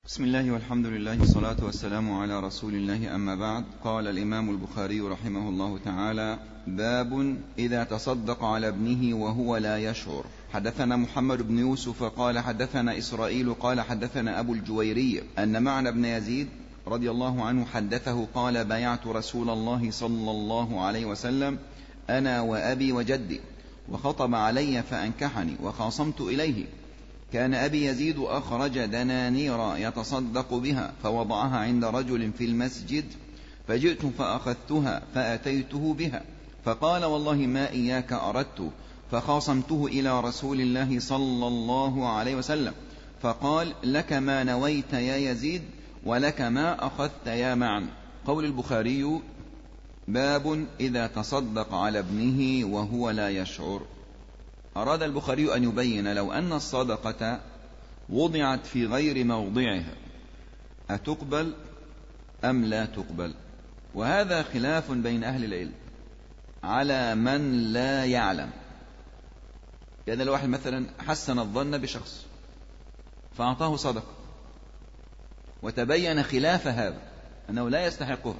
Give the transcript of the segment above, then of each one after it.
بسم الله والحمد لله والصلاة والسلام على رسول الله، أما بعد. قال الإمام البخاري رحمه الله تعالى: باب إذا تصدق على ابنه وهو لا يشعر. حدثنا محمد بن يوسف قال حدثنا إسرائيل قال حدثنا أبو الجويري أن معنى بن يزيد رضي الله عنه حدثه قال: بايعت رسول الله صلى الله عليه وسلم أنا وأبي وجدي، وخطب علي فأنكحني وخاصمت إليه. كان أبي يزيد أخرج دنانير يتصدق بها فوضعها عند رجل في المسجد، فجئت فأخذتها فأتيته بها فقال: والله ما إياك أردت، فخاصمته إلى رسول الله صلى الله عليه وسلم فقال: لك ما نويت يا يزيد ولك ما أخذت يا معن. قول البخاري: باب إذا تصدق على ابنه وهو لا يشعر. أراد البخاري أن يبين لو أن الصدقة وضعت في غير موضعها أتقبل أم لا تقبل، وهذا خلاف بين أهل العلم على من لا يعلم. يعني لو واحد مثلا حسن الظن بشخص فأعطاه صدقة وتبين خلاف هذا أنه لا يستحقها،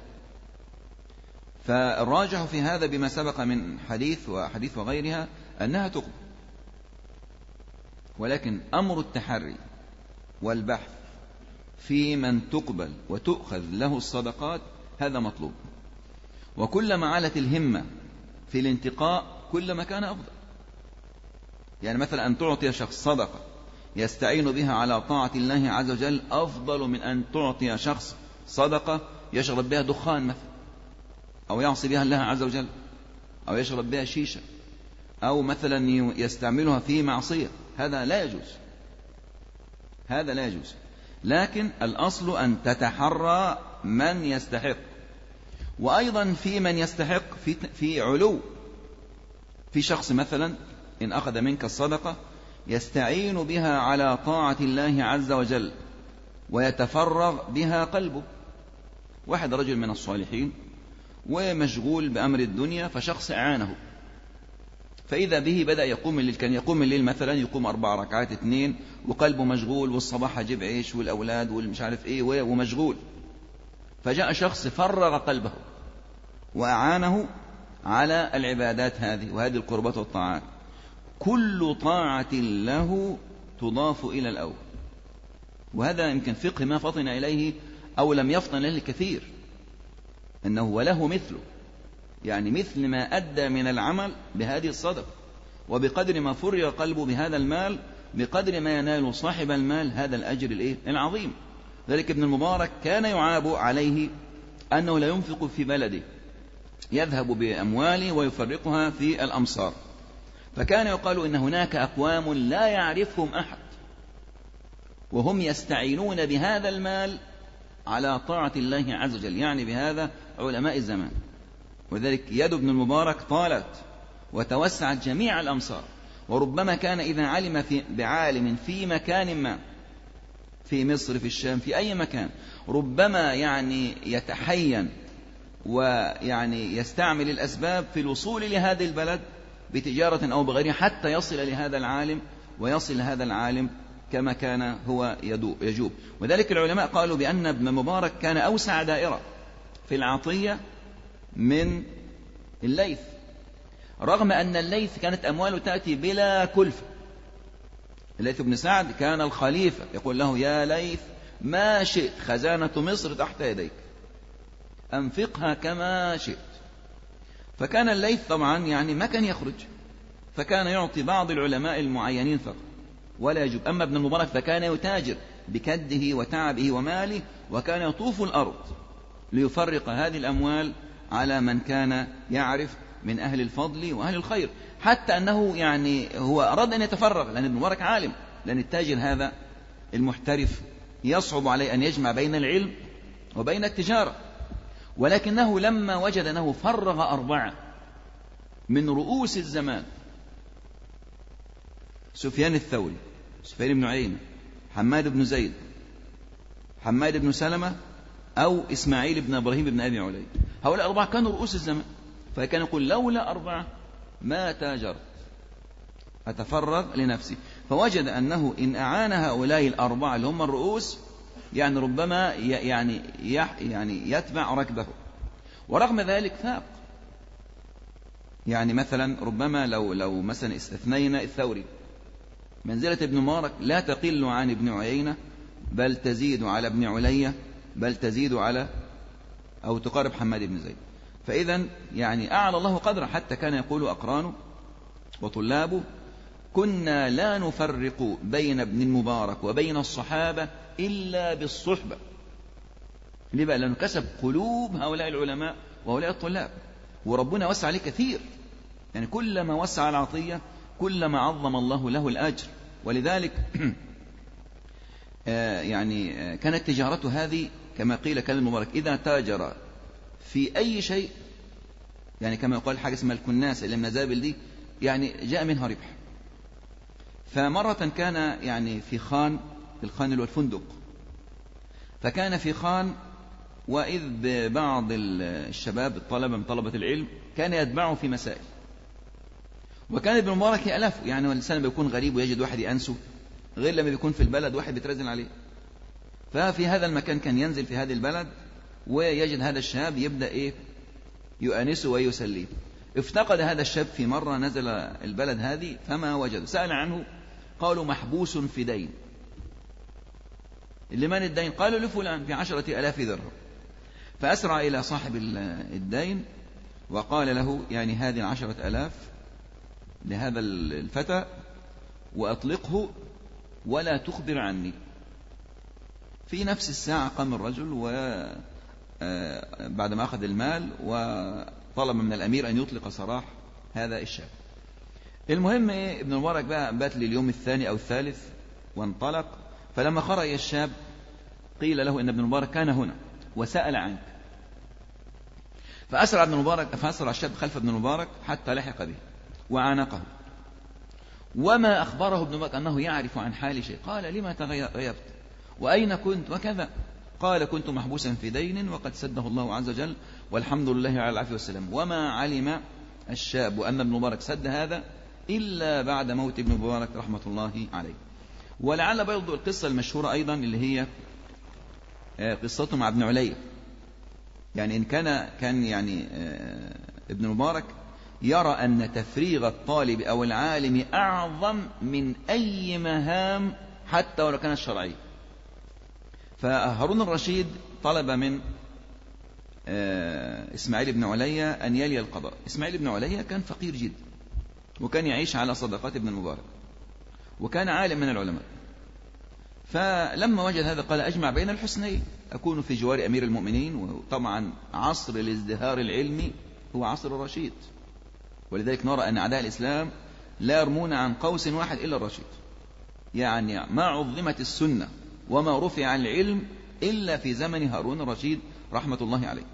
فالراجح في هذا بما سبق من حديث وغيرها أنها تقبل. ولكن أمر التحري والبحث في من تقبل وتؤخذ له الصدقات هذا مطلوب، وكلما علت الهمة في الانتقاء كلما كان أفضل. يعني مثلا أن تعطي شخص صدقة يستعين بها على طاعة الله عز وجل أفضل من أن تعطي شخص صدقة يشرب بها دخان مثلا، أو يعصي بها الله عز وجل، أو يشرب بها شيشة، أو مثلا يستعملها في معصية. هذا لا يجوز، هذا لا يجوز. لكن الأصل أن تتحرى من يستحق، وأيضا في من يستحق في علو. في شخص مثلا إن أخذ منك الصدقة يستعين بها على طاعة الله عز وجل ويتفرغ بها قلبه. واحد رجل من الصالحين ومشغول بأمر الدنيا، فشخص أعانه، فإذا به بدأ يقوم الليل. كان يقوم الليل مثلا يقوم 4 ركعات 2، وقلبه مشغول، والصباح هجيب عيش والأولاد والمش عارف إيه ومشغول. فجاء شخص فرغ قلبه وأعانه على العبادات هذه وهذه القربات والطاعات. كل طاعة له تضاف إلى الأول، وهذا يمكن فقه ما فطن إليه أو لم يفطن إليه الكثير، أنه وله مثله، يعني مثل ما أدى من العمل بهذه الصدقة، وبقدر ما فرغ قلبه بهذا المال بقدر ما ينال صاحب المال هذا الأجر العظيم. ذلك ابن المبارك كان يعاب عليه أنه لا ينفق في بلده، يذهب بأمواله ويفرقها في الأمصار. فكان يقال إن هناك أقوام لا يعرفهم أحد وهم يستعينون بهذا المال على طاعة الله عز وجل، يعني بهذا علماء الزمان. وذلك يد ابن المبارك طالت وتوسعت جميع الأمصار، وربما كان إذا علم بعالم في مكان ما، في مصر، في الشام، في أي مكان، ربما يعني يتحين ويعني يستعمل الأسباب في الوصول لهذه البلد بتجارة أو بغيرها حتى يصل لهذا العالم ويصل لهذا العالم كما كان هو يجوب. وذلك العلماء قالوا بأن ابن المبارك كان أوسع دائرة في العطية من الليث، رغم أن الليث كانت أمواله تأتي بلا كلفة. الليث بن سعد كان الخليفة يقول له: يا ليث ما شئت، خزانة مصر تحت يديك، أنفقها كما شئت. فكان الليث طبعا يعني ما كان يخرج، فكان يعطي بعض العلماء المعينين فقط ولا يجب. أما ابن المبارك فكان يتاجر بكده وتعبه وماله، وكان يطوف الأرض ليفرق هذه الأموال على من كان يعرف من أهل الفضل وأهل الخير، حتى أنه يعني هو أراد أن يتفرغ، لأن ابن مبارك عالم، لأن التاجر هذا المحترف يصعب عليه أن يجمع بين العلم وبين التجارة. ولكنه لما وجد أنه فرغ 4 من رؤوس الزمان: سفيان الثوري، سفيان بن عيينة، حماد بن زيد، حماد بن سلمة، أو إسماعيل بن إبراهيم بن أبي علي، هؤلاء 4 كانوا رؤوس الزمان. فكان يقول: لولا 4 ما تاجرت، أتفرغ لنفسي. فوجد أنه إن أعان هؤلاء 4 اللي هم الرؤوس يعني ربما يعني يتبع ركبه. ورغم ذلك فاق. يعني مثلا ربما لو مثلا استثنينا الثوري، منزلة ابن مبارك لا تقل عن ابن عيينة، بل تزيد على ابن علية، بل تزيد على أو تقارب حماد بن زيد. فإذا يعني أعلى الله قدره، حتى كان يقول أقرانه وطلابه: كنا لا نفرق بين ابن المبارك وبين الصحابة إلا بالصحبة. ليه بقى؟ لأنه كسب قلوب هؤلاء العلماء وهؤلاء الطلاب، وربنا وسع عليه كثير. يعني كلما وسع العطية كلما عظم الله له الأجر. ولذلك يعني كانت تجارته هذه كما قيل كان المبارك إذا تاجر في أي شيء، يعني كما يقال حاجة اسمها الكناس اللي من الزابل دي، يعني جاء منها ربح. فمرة كان يعني في خان، الخان اللي هو الفندق، فكان في خان، وإذ ببعض الشباب الطلبة من طلبة العلم كان يتبعه في مسائل، وكان ابن مبارك يألفه. يعني الإنسان بيكون غريب ويجد واحد يأنسه، غير لما بيكون في البلد واحد بيترزل عليه. ففي هذا المكان كان ينزل في هذه البلد ويجد هذا الشاب يبدأ يؤنسه ويسليه. افتقد هذا الشاب في مرة، نزل البلد هذه فما وجد، سأل عنه، قالوا محبوس في دين. لمن الدين؟ قالوا لفلان ب10,000 درهم. فأسرع إلى صاحب الدين وقال له: يعني هذه 10,000 لهذا الفتى، وأطلقه ولا تخبر عني. في نفس الساعة قام الرجل بعدما أخذ المال وطلب من الأمير أن يطلق سراح هذا الشاب. المهم ابن المبارك بقى بات لليوم الثاني أو الثالث وانطلق. فلما خرج الشاب قيل له إن ابن المبارك كان هنا وسأل عنك. فأسرع الشاب خلف ابن المبارك حتى لحق به وعانقه، وما أخبره ابن المبارك أنه يعرف عن حال شيء. قال: لما تغيبت وأين كنت وكذا؟ قال: كنت محبوسا في دين وقد سده الله عز وجل، والحمد لله على العافية والسلام. وما علم الشاب أن ابن مبارك سد هذا إلا بعد موت ابن مبارك رحمة الله عليه. ولعل برضو القصة المشهورة أيضا اللي هي قصته مع ابن علية. يعني إن كان يعني ابن مبارك يرى أن تفريغ الطالب أو العالم أعظم من أي مهام حتى ولو كانت شرعية. فهارون الرشيد طلب من إسماعيل بن علية أن يلي القضاء. إسماعيل بن علية كان فقير جدا، وكان يعيش على صدقات ابن المبارك، وكان عالم من العلماء. فلما وجد هذا قال: أجمع بين الحسنين، أكون في جوار أمير المؤمنين. وطبعا عصر الازدهار العلمي هو عصر الرشيد، ولذلك نرى أن أعداء الإسلام لا يرمون عن قوس واحد إلا الرشيد. يعني ما عظمت السنة وما رفع العلم إلا في زمن هارون الرشيد رحمة الله عليه.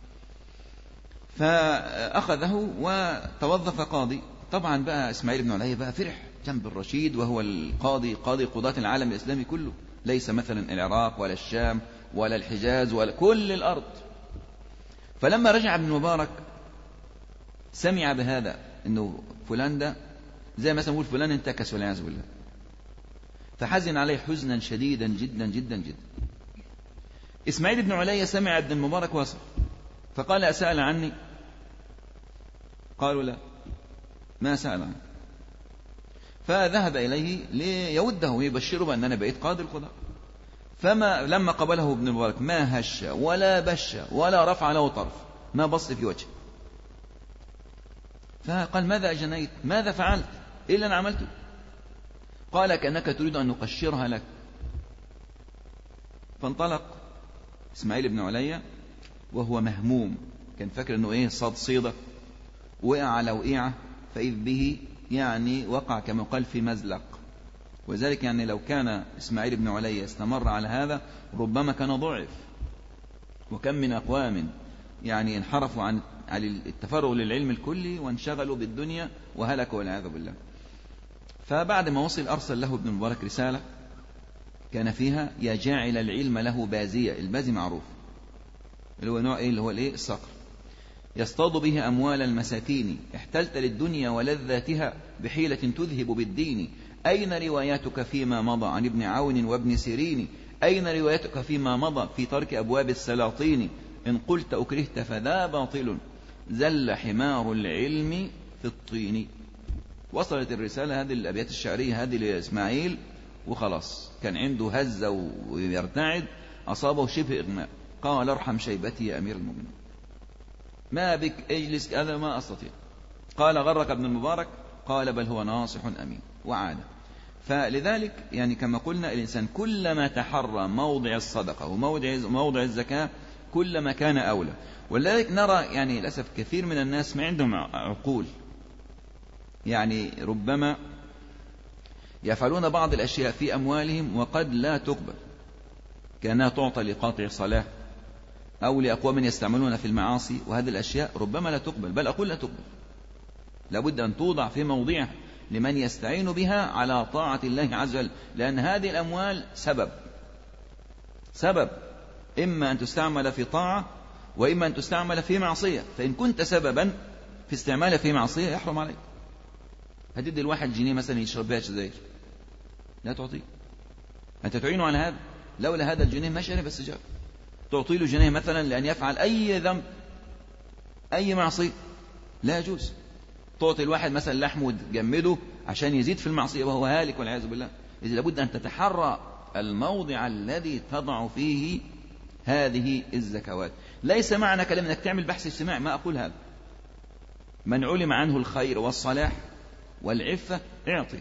فأخذه وتوظف قاضي. طبعا بقى إسماعيل بن علية بقى فرح جنب الرشيد، وهو قاضي قضاة العالم الإسلامي كله، ليس مثلا العراق ولا الشام ولا الحجاز ولا كل الأرض. فلما رجع ابن مبارك سمع بهذا، إنه فلان ده زي مثلا نقول فلان انتكس والعياذ بالله، فحزن عليه حزنا شديدا جدا جدا جدا. إسماعيل بن علية سمع ابن المبارك وصل، فقال: أسأل عني؟ قالوا: لا، ما سأل عنه. فذهب إليه ليوده ويبشره بأن أنا بقيت قاضي القضاء. لما قبله ابن المبارك ما هش ولا بش ولا رفع له طرف، ما بص في وجهه. فقال: ماذا أجنيت؟ ماذا فعلت؟ إيه اللي أنا عملته؟ قال: كأنك تريد أن نقشرها لك. فانطلق إسماعيل بن علية وهو مهموم، كان فاكر أنه صاد صيدة، وقع على وقيعة، فإذ به يعني وقع كما قال في مزلق. وذلك يعني لو كان إسماعيل بن علية استمر على هذا ربما كان ضعف. وكم من أقوام يعني انحرفوا عن التفرغ للعلم الكلي وانشغلوا بالدنيا وهلكوا والعياذ بالله. فبعد ما وصل أرسل له ابن المبارك رسالة كان فيها: يا جاعل العلم له بازية. البازي معروف اللي هو نوع اللي هو الصقر، يصطاد به أموال المساكين، احتلت للدنيا ولذاتها بحيلة تذهب بالدين. أين رواياتك فيما مضى عن ابن عون وابن سيرين؟ أين روايتك فيما مضى في ترك أبواب السلاطين؟ إن قلت أكرهت فذا باطل، زل حمار العلم في الطين. وصلت الرسالة هذه الأبيات الشعرية هذه لإسماعيل، وخلاص كان عنده هزة ويرتعد، أصابه شبه إغماء. قال ارحم شيبتي يا أمير المؤمنين، ما بك اجلس، هذا ما أستطيع. قال غرك ابن المبارك؟ قال بل هو ناصح أمين، وعاد. فلذلك يعني كما قلنا الإنسان كلما تحرى موضع الصدقة وموضع الزكاة كلما كان أولى. ولذلك نرى يعني للأسف كثير من الناس ما عندهم عقول، يعني ربما يفعلون بعض الأشياء في أموالهم وقد لا تقبل، كأنها تعطى لقاطع صلاة أو لأقوام يستعملون في المعاصي، وهذه الأشياء ربما لا تقبل، بل أقول لا تقبل، لابد أن توضع في موضعها لمن يستعين بها على طاعة الله عز وجل، لأن هذه الأموال سبب إما أن تستعمل في طاعة وإما أن تستعمل في معصية، فإن كنت سببا في استعمالها في معصية يحرم عليك. هتدي الواحد جنيه مثلا يشرب بها سجاير، لا تعطيه، أنت تعينه على هذا. لولا هذا الجنيه ما شرب السجارة. تعطي له جنيه مثلا لأن يفعل أي ذنب أي معصية، لا يجوز. تعطي الواحد مثلا لحم وتجمده عشان يزيد في المعصية وهو هالك والعياذ بالله. إذا لابد أن تتحرى الموضع الذي تضع فيه هذه الزكوات. ليس معنى كلام أنك تعمل بحث اجتماعي، ما أقول هذا. من علم عنه الخير والصلاح والعفة اعطي،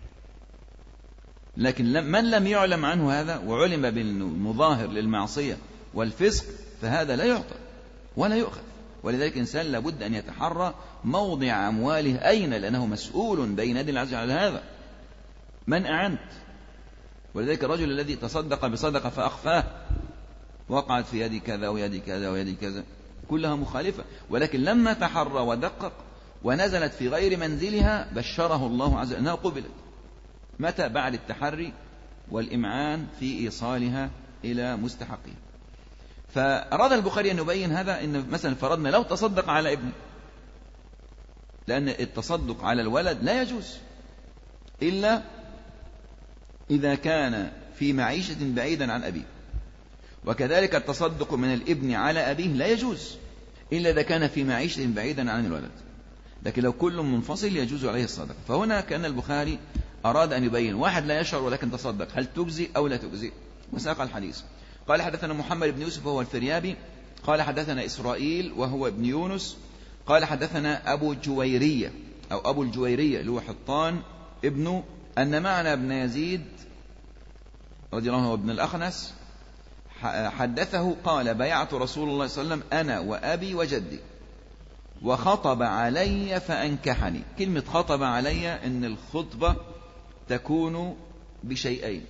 لكن من لم يعلم عنه هذا وعلم بالمظاهر للمعصية والفسق فهذا لا يعطى ولا يؤخذ. ولذلك الإنسان لابد أن يتحرى موضع أمواله أين، لأنه مسؤول بين يدي الله عز وجل على هذا. من أعنت؟ ولذلك الرجل الذي تصدق بصدقة فأخفاه وقعت في يدي كذا ويدي كذا ويدي كذا، كلها مخالفة. ولكن لما تحرى ودقق ونزلت في غير منزلها بشره الله عز وجل أنها قبلت. متى؟ بعد التحري والإمعان في إيصالها إلى مستحقها. فأراد البخاري أن يبين هذا، إن مثلا فرضنا لو تصدق على ابنه، لأن التصدق على الولد لا يجوز إلا إذا كان في معيشة بعيدا عن أبيه، وكذلك التصدق من الابن على أبيه لا يجوز إلا إذا كان في معيشة بعيدا عن الولد. لكن لو كل منفصل يجوز عليه الصدقة. فهنا كان البخاري أراد أن يبين واحد لا يشعر ولكن تصدق، هل تجزي أو لا تجزي، وساق الحديث. قال حدثنا محمد بن يوسف وهو الفريابي قال حدثنا إسرائيل وهو ابن يونس قال حدثنا أبو الجويرية اللي هو حطان ابن أن معنا ابن يزيد رضي الله عنه وابن الأخنس حدثه قال بيعت رسول الله صلى الله عليه وسلم أنا وأبي وجدي وخطب علي فأنكحني. كلمة خطب علي إن الخطبة تكون بشيئين: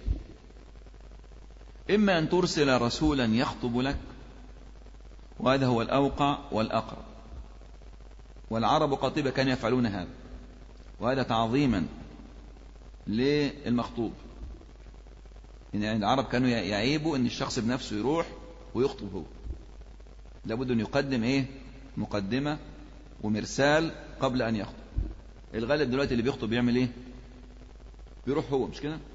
إما أن ترسل رسولا يخطب لك، وهذا هو الأوقع والأقرب، والعرب قاطبة كانوا يفعلون هذا، وهذا تعظيما للمخطوب. يعني العرب كانوا يعيبوا أن الشخص بنفسه يروح ويخطب هو، لابد أن يقدم مقدمة ومرسال قبل أن يخطب. الغالب دلوقتي اللي بيخطب بيعمل بيروح هو، مش كده؟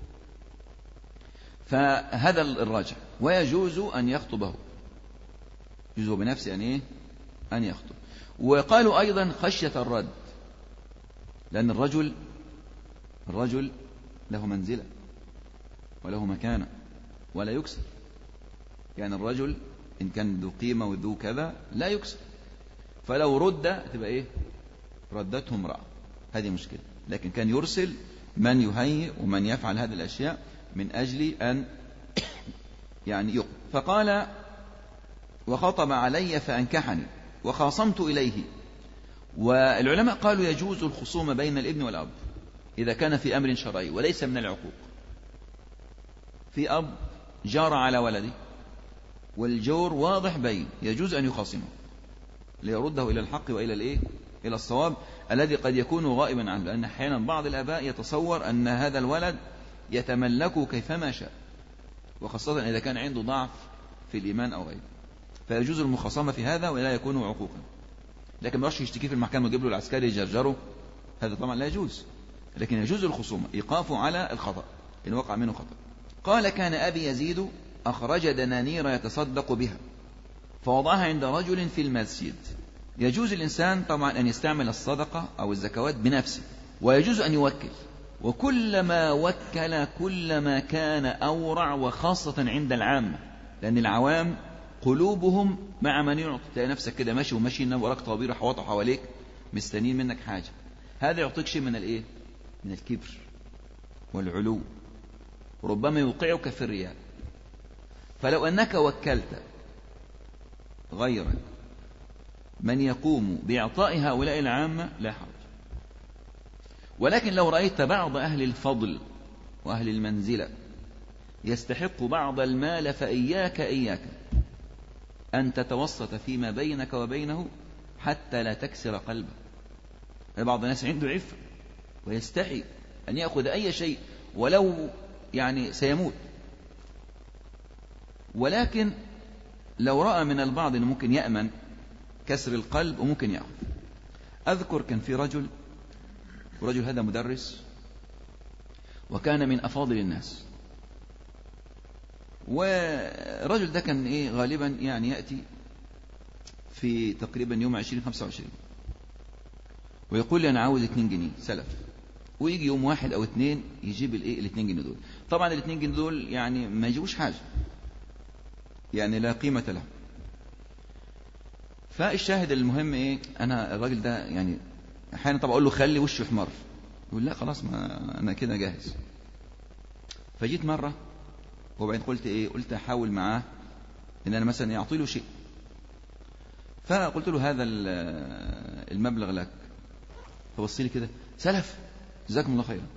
فهذا الراجح، ويجوز أن يخطبه، يجوز بنفسه أن يخطب. وقالوا أيضا خشية الرد، لأن الرجل له منزلة وله مكانة ولا يكسر. يعني الرجل إن كان ذو قيمة وذو كذا لا يكسر، فلو رد تبقى ردته امرأة، هذه مشكلة. لكن كان يرسل من يهيئ ومن يفعل هذه الأشياء من أجل أن يقبل. فقال وخطب علي فأنكحني وخاصمت إليه. والعلماء قالوا يجوز الخصوم بين الابن والأب إذا كان في أمر شرعي وليس من العقوق. في أب جار على ولده والجور واضح بين، يجوز أن يخاصمه ليرده إلى الحق وإلى إلى الصواب الذي قد يكون غائبا عنه، لأن أحيانا بعض الآباء يتصور أن هذا الولد يتملكه كيفما شاء، وخاصة إذا كان عنده ضعف في الإيمان أو غيره، فيجوز المخاصمة في هذا ولا يكون عقوقا. لكن ما يروحش يشتكي في المحكمة ويجيب له العسكري يجرجره، هذا طبعا لا يجوز. لكن يجوز الخصومة، إيقافه على الخطأ إن وقع منه خطأ. قال كان أبي يزيد أخرج دنانير يتصدق بها فوضعها عند رجل في المسجد. يجوز الإنسان طبعا أن يستعمل الصدقة أو الزكوات بنفسه، ويجوز أن يوكل، وكلما وكل كلما كان أورع، وخاصة عند العامة، لأن العوام قلوبهم مع من يعطي. تلاقي نفسك كده ماشي وماشي وراك طوابير حواطوا حواليك مستنين منك حاجة، هذا يعطيك شيء من الإيه؟ من الكبر والعلو، ربما يوقعك في الرياء. فلو أنك وكلت غيرك من يقوم بإعطاء هؤلاء العامة لا حرج. ولكن لو رأيت بعض أهل الفضل وأهل المنزلة يستحق بعض المال فإياك أن تتوسط فيما بينك وبينه حتى لا تكسر قلبه. بعض الناس عنده عفة ويستحي أن يأخذ أي شيء ولو يعني سيموت، ولكن لو رأى من البعض أنه ممكن يأمن كسر القلب وممكن يأخذ. أذكر كان في رجل هذا مدرس وكان من أفاضل الناس، ورجل ده كان غالبا يعني يأتي في تقريبا يوم 20-25 ويقول لي أنا عاوز 2 جنيه سلف، ويجي يوم 1 أو 2 يجيب ال2 جنيه دول. طبعا ال2 جنيه دول يعني ما يجيبوش حاجة، يعني لا قيمة له. فالشاهد المهم أنا الراجل ده يعني أحيانا طبعا أقول له خلي وشه يحمر، يقول لا خلاص ما أنا كده جاهز. فجيت مرة وبعدين قلت أحاول معاه إن أنا مثلا أعطي له شيء، فقلت له هذا المبلغ لك. فبص لي كده سلف جزاكم الله خيرا،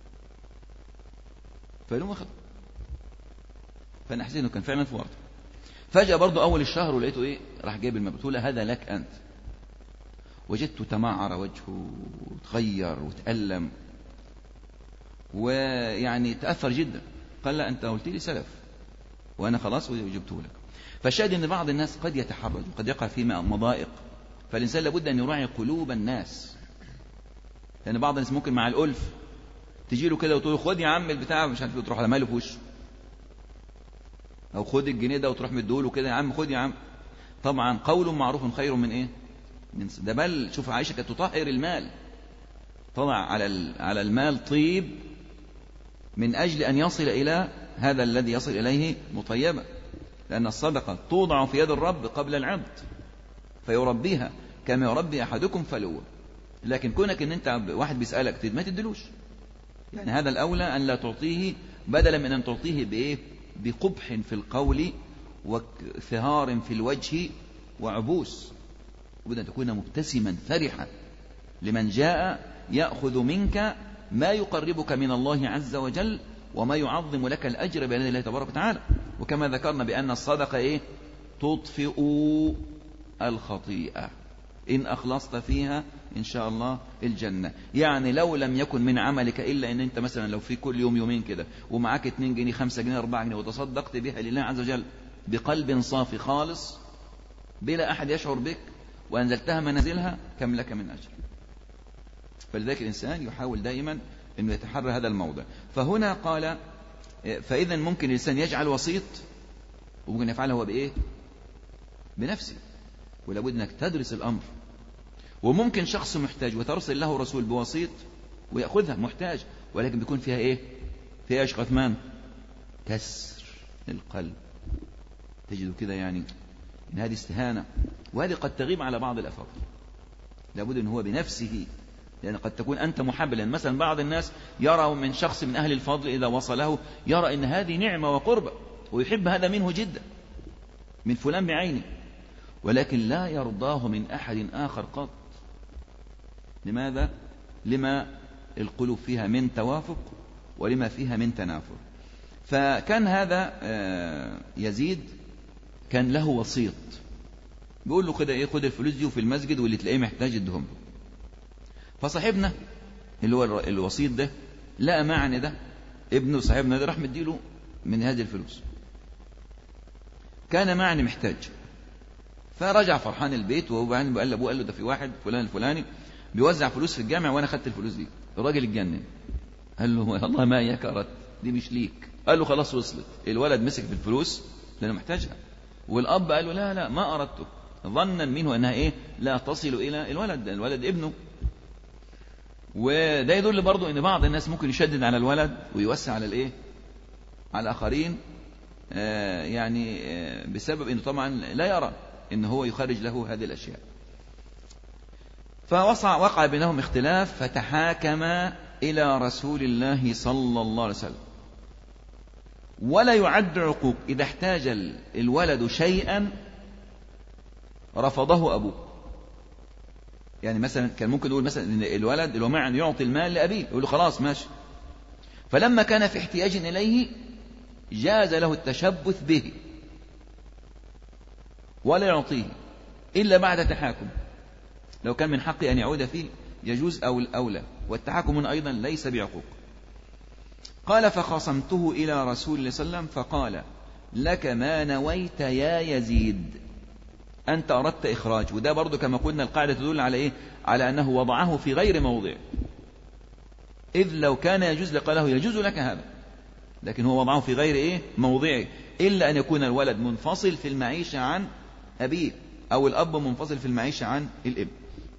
فقالوا أخذ. فأنا حسيت إنه كان فعلا في ورطة. فجأة برضو أول الشهر ولقيته راح جايب المبلغ، قلت له هذا لك أنت. وجدته تمعر وجهه وتغير وتألم ويعني تأثر جدا. قال لا أنت قلت لي سلف وأنا خلاص وجبته لك. فالشاهد أن بعض الناس قد يتحرج وقد يقع في مضائق، فالإنسان لابد أن يراعي قلوب الناس، لأن بعض الناس ممكن مع الألف تجي له كده وتقول له خد يا عم البتاع مش عارف، تروح لماله في وشه، أو خد الجنيه ده وتروح مديهوله كده يا عم خد يا عم. طبعا قول معروف خير من ده. بل شوف عائشة كانت تطهر المال، تضع على المال طيب من أجل أن يصل إلى هذا الذي يصل إليه مطيبا، لأن الصدقة توضع في يد الرب قبل العبد فيربيها كما يربي أحدكم فلوه. لكن كونك أن أنت واحد بيسألك ما تدلوش، يعني هذا الأولى أن لا تعطيه، بدلا من أن تعطيه بقبح في القول وثهار في الوجه وعبوس، وبدأ تكون مبتسما فرحا لمن جاء يأخذ منك ما يقربك من الله عز وجل وما يعظم لك الأجر بإذن الله تبارك وتعالى. وكما ذكرنا بأن الصدقة تطفئ الخطيئة إن أخلصت فيها إن شاء الله الجنة. يعني لو لم يكن من عملك إلا أن أنت مثلا لو في كل يوم يومين كده ومعك 2 جنيه 5 جنيه 4 جنيه وتصدقت بها لله عز وجل بقلب صافي خالص بلا أحد يشعر بك وأنزلتها منازلها كم لك من أجر. فلذلك الإنسان يحاول دائما أنه يتحرى هذا الموضع. فهنا قال فإذا ممكن الإنسان يجعل وسيط وممكن يفعله هو بنفسه، ولابد أنك تدرس الأمر. وممكن شخص محتاج وترسل له رسول بوسيط ويأخذها محتاج، ولكن بيكون فيها فيها غثمان كسر القلب، تجد كده يعني إن هذه استهانة، وهذه قد تغيب على بعض الأفاضل. لابد أن هو بنفسه، لأن قد تكون أنت محبلا. مثلا بعض الناس يرى من شخص من أهل الفضل إذا وصله يرى أن هذه نعمة وقربة ويحب هذا منه جدا من فلان بعينه، ولكن لا يرضاه من أحد آخر قط. لماذا؟ لما القلوب فيها من توافق ولما فيها من تنافر. فكان هذا يزيد كان له وسيط بيقول له كده خد الفلوس دي وفي المسجد واللي تلاقيه محتاج ادهم له. فصاحبنا اللي هو الوسيط ده لقى معني ده ابنه صاحبنا ده راح مديله من هذه الفلوس، كان معني محتاج. فرجع فرحان البيت وهو قال لابوه قال له ده في واحد فلان الفلاني بيوزع فلوس في الجامع وانا خدت الفلوس دي. الراجل اتجنن قال له والله ما اياك اردت دي مش ليك قال له خلاص وصلت، الولد مسك في الفلوس لأنه محتاجها، والأب قال له لا لا ما أردته، ظنا منه أنها إيه لا تصل إلى الولد ابنه. وده يدل برضو أن بعض الناس ممكن يشدد على الولد ويوسع على الإيه على الآخرين، يعني بسبب أنه طبعا لا يرى أن هو يخرج له هذه الأشياء. فوقع بينهم اختلاف، فتحاكم إلى رسول الله صلى الله عليه وسلم. ولا يعد عقوق إذا احتاج الولد شيئا رفضه أبوه. يعني مثلا كان ممكن يقول مثلا إن الولد اللي هو معا يعطي المال لأبيه، يقول له خلاص ماشي، فلما كان في احتياج إليه جاز له التشبث به ولا يعطيه إلا بعد تحاكم. لو كان من حقه أن يعود فيه يجوز أو الأولى، والتحاكم أيضا ليس بعقوق. قال فخصمته إلى رسول الله صلى الله عليه وسلم فقال لك ما نويت يا يزيد، أنت أردت إخراج. وده برضو كما قلنا القاعدة تدل على إيه؟ على أنه وضعه في غير موضع، إذ لو كان يجوز لقاله يجوز لك هذا، لكن هو وضعه في غير إيه موضعه، إلا أن يكون الولد منفصل في المعيشة عن أبيه، أو الأب منفصل في المعيشة عن الابن،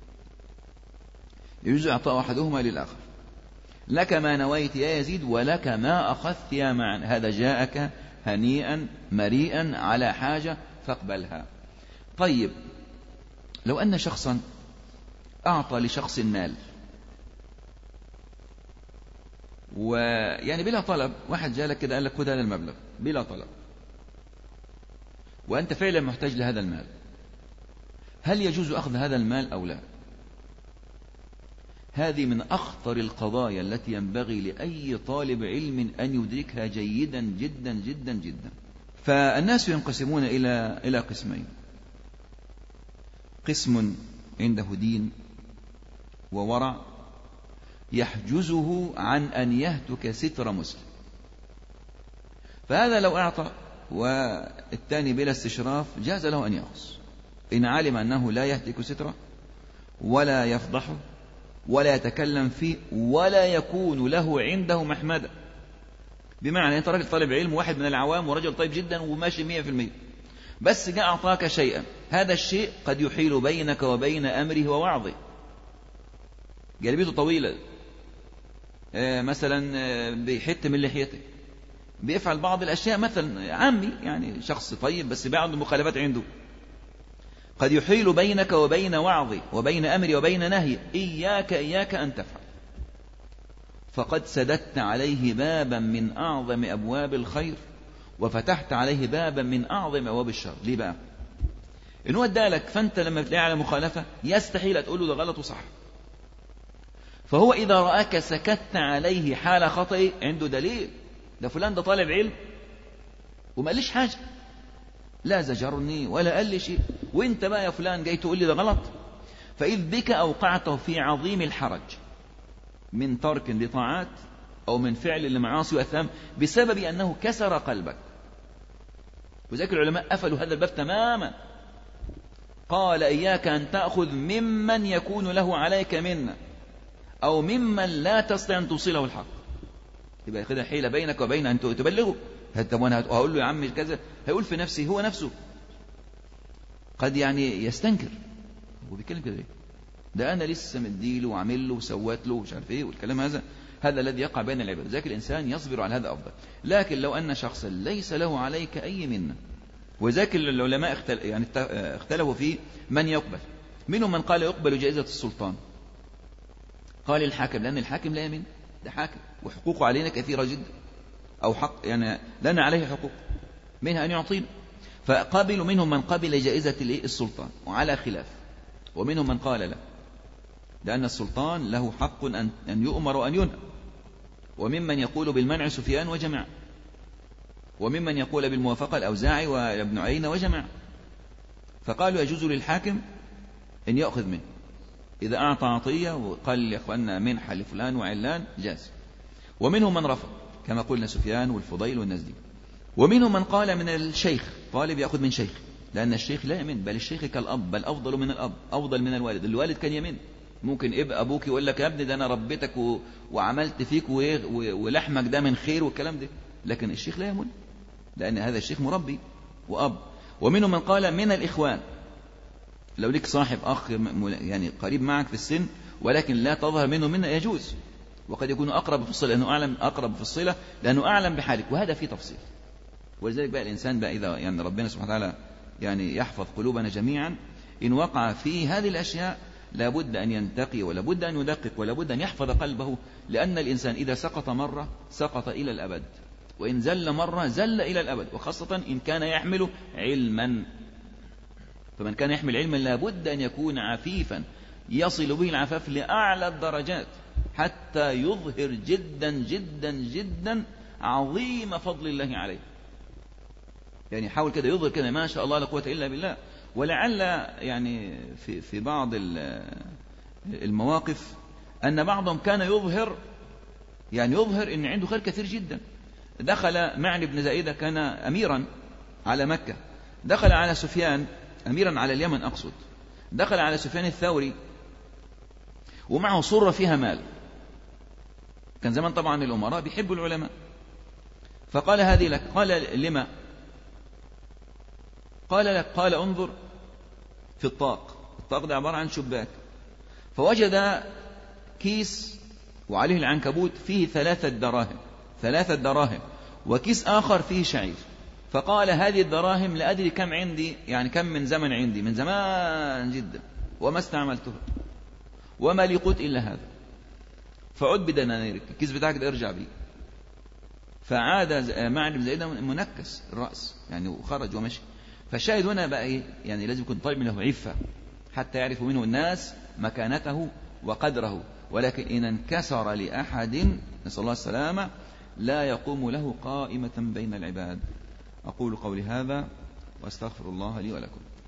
يجوز إعطاء أحدهما للآخر. لك ما نويت يا يزيد ولك ما أخذت يا معن، هذا جاءك هنيئا مريئا على حاجة فاقبلها. طيب لو أن شخصا أعطى لشخص مال ويعني بلا طلب، واحد جاء لك كده قال لك خذ هذا المبلغ بلا طلب، وأنت فعلا محتاج لهذا المال، هل يجوز أخذ هذا المال أو لا؟ هذه من أخطر القضايا التي ينبغي لأي طالب علم أن يدركها جيدا جدا جدا جدا. فالناس ينقسمون إلى قسمين: قسم عنده دين وورع يحجزه عن أن يهتك ستر مسلم، فهذا لو أعطى والثاني بلا استشراف جاز له أن يأخذ، إن علم أنه لا يهتك ستره ولا يفضحه ولا يتكلم فيه ولا يكون له عنده محمدة. بمعنى أنت راجل طالب علم واحد من العوام ورجل طيب جدا وماشي 100%، بس جاء أعطاك شيئا، هذا الشيء قد يحيل بينك وبين أمره ووعظه. جلبيته طويلة مثلا بيحت من لحيته، بيفعل بعض الأشياء، مثلا عامي يعني شخص طيب بس بعض المخالفات عنده، قد يحيل بينك وبين وعظه وبين أمري وبين نهي، إياك أن تفعل، فقد سددت عليه بابا من أعظم أبواب الخير وفتحت عليه بابا من أعظم أبواب الشر. ليه بقى؟ إن هو ادالك، فأنت لما بتلاقي على مخالفة يستحيل تقول له ده غلط وصح، فهو إذا رآك سكت عليه حال خطئ عنده دليل، ده فلان ده طالب علم وما قاليش حاجة، لا زجرني ولا قال لي شيء، وانت بقى يا فلان جاي تقول لي ده غلط، فإذ بك أوقعته في عظيم الحرج من ترك لطاعات أو من فعل لمعاصي وأثام بسبب أنه كسر قلبك. وذلك العلماء قفلوا هذا الباب تماما، قال إياك أن تأخذ ممن يكون له عليك منة أو ممن لا تستطيع أن توصله الحق، يبقى كده حيلة بينك وبين أن تبلغه. طب وانا هقول له يا عم كذا، هيقول في نفسه، هو نفسه قد يعني يستنكر، هو بيتكلم كده ليه؟ ده انا لسه مديله وعامل له وسوت له ومش عارف ايه والكلام هذا الذي يقع بين العباد. ذاك الانسان يصبر على هذا افضل. لكن لو ان شخصا ليس له عليك اي منه، وذاك العلماء اختلفوا في من يقبل، منهم من قال يقبل جائزة السلطان، قال الحاكم، لان الحاكم لا يمين، ده حاكم وحقوقه علينا كثيرة جدا، أو حق يعني لنا عليه حقوق منها أن يعطينا، فقبلوا. منهم من قبل جائزة السلطان وعلى خلاف، ومنهم من قال لا، لأن السلطان له حق أن يؤمر وأن ينهى، وممن يقول بالمنع سفيان وجماعة، وممن يقول بالموافقة الأوزاعي وابن عيينة وجماعة، فقالوا يجوز للحاكم أن يأخذ منه إذا أعطى عطية وقال يا أخوانا منحة لفلان وعلان جاز. ومنهم من رفض كما قلنا سفيان والفضيل والناس دي. ومنهم من قال من الشيخ، طالب يأخذ من شيخ، لأن الشيخ لا يمن، بل الشيخ كالأب، بل أفضل من الأب، أفضل من الوالد. الوالد كان يمن، ممكن أبوك يقول لك يا ابني ده أنا ربيتك وعملت فيك ولحمك ده من خير والكلام ده، لكن الشيخ لا يمل، لأن هذا الشيخ مربي وأب. ومنهم من قال من الإخوان، لو لك صاحب أخ يعني قريب معك في السن ولكن لا تظهر منه يجوز، وقد يكون أقرب في الصلة لأنه أعلم، أقرب في الصلة لأنه أعلم بحالك، وهذا فيه تفصيل. ولذلك بقى الإنسان بقى إذا يعني ربنا سبحانه وتعالى يعني يحفظ قلوبنا جميعا، إن وقع في هذه الأشياء لابد أن ينتقي ولابد أن يدقق ولابد أن يحفظ قلبه، لأن الإنسان إذا سقط مرة سقط إلى الأبد، وإن زل مرة زل إلى الأبد، وخاصة إن كان يحمل علما. فمن كان يحمل علما لابد أن يكون عفيفا يصل به العفاف لأعلى الدرجات حتى يظهر جدا جدا جدا عظيم فضل الله عليه. يعني حاول كده يظهر كده ما شاء الله لا قوة إلا بالله. ولعل يعني في بعض المواقف أن بعضهم كان يظهر إن عنده خير كثير جدا. دخل معن بن زائدة كان أميرا على مكة، دخل على سفيان أميرا على اليمن أقصد، دخل على سفيان الثوري ومعه صرة فيها مال. كان زمان طبعا الأمراء بيحبوا العلماء، فقال هذه لك. قال لما؟ قال لك. قال انظر في الطاق ده عبارة عن شباك، فوجد كيس وعليه العنكبوت فيه 3 دراهم وكيس آخر فيه شعير. فقال هذه الدراهم لا أدري كم عندي، يعني كم من زمن عندي، من زمان جدا وما استعملتها وما لي قوت إلا هذا، فعد بدنانيرك، الكيس بتاعك ده ارجع بيه. فعاد معن بن زائدة منكس الرأس يعني وخرج ومشي. فالشاهد هنا بقى إيه؟ يعني لازم يكون طالب له عفة حتى يعرف منه الناس مكانته وقدره، ولكن إن انكسر لأحد نسأل الله السلامة لا يقوم له قائمة بين العباد. أقول قولي هذا وأستغفر الله لي ولكم.